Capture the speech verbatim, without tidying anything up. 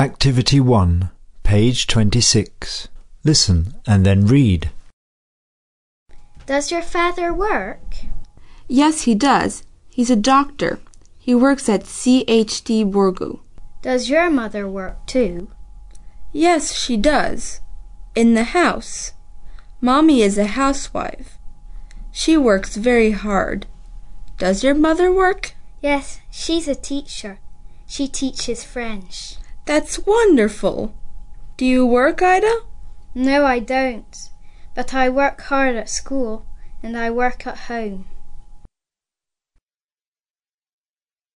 Activity one, page twenty-six. Listen and then read. Does your father work? Yes, he does. He's a doctor. He works at C H D Borgo. Does your mother work too? Yes, she does. In the house. Mommy is a housewife. She works very hard. Does your mother work? Yes, she's a teacher. She teaches French. That's wonderful. Do you work, Ida? No, I don't. But I work hard at school, and I work at home.